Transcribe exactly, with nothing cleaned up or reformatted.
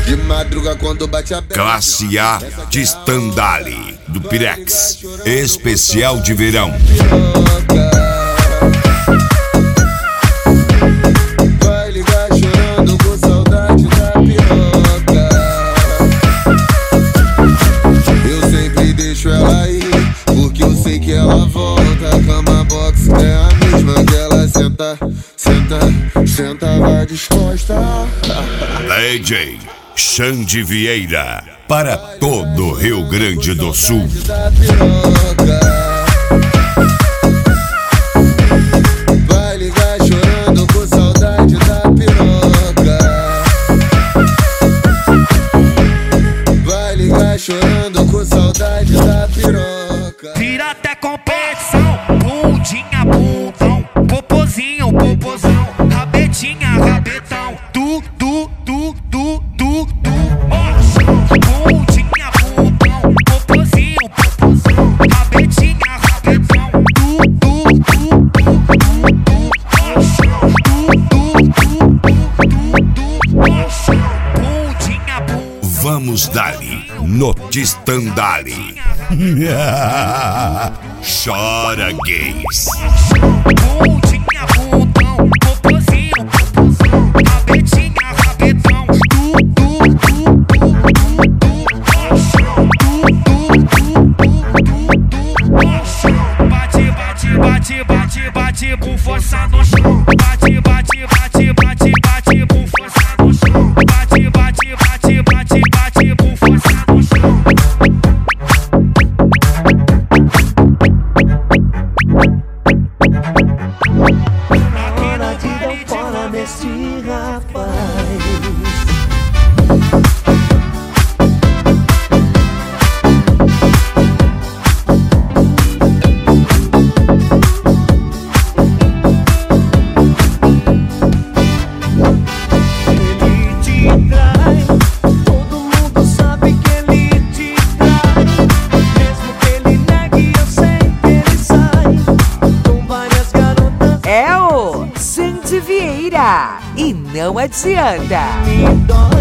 De madruga quando bate a bela. Classe A de Stendhal, do Pirex. Especial de verão. Vai ligar chorando com saudade da piroca. Eu sempre deixo ela ir, porque eu sei que ela volta. A cama box é a mesma que ela senta, senta, senta, vai disposta. D J Xande Vieira, para todo o Rio Grande do Sul. Vai ligar chorando com saudade da piroca. Vai ligar chorando com saudade da piroca. Vira até competição, bundinha, bundão, popozinho, popozão, rabetinha, rabetão, tu, tu, tu, tu, tu, tu, ó, bundinha, bundão, popozinho, popozão, rabetinha, rabetão, tu, tu, tu, tu, tu, tu, bundinha, bundão. Vamos dali no Stendhal. Chora, gays. Bundinha, bundão, popozinho, popozão, rabetinha, rabetão, tu, tu, tu, tu, tu, tu, bate, bate, bate, bate, bate, com força no chão. Bate, bate, bate, bate, bate, com força no chão. Bate, bate, bate, bate, bate, com força no chão. Hora de dar fora desse rapaz. Ele te trai, todo mundo sabe que ele te trai. Mesmo que ele negue, eu sei que ele sai com várias garotas. É o Xande Vieira e não adianta. Me dói.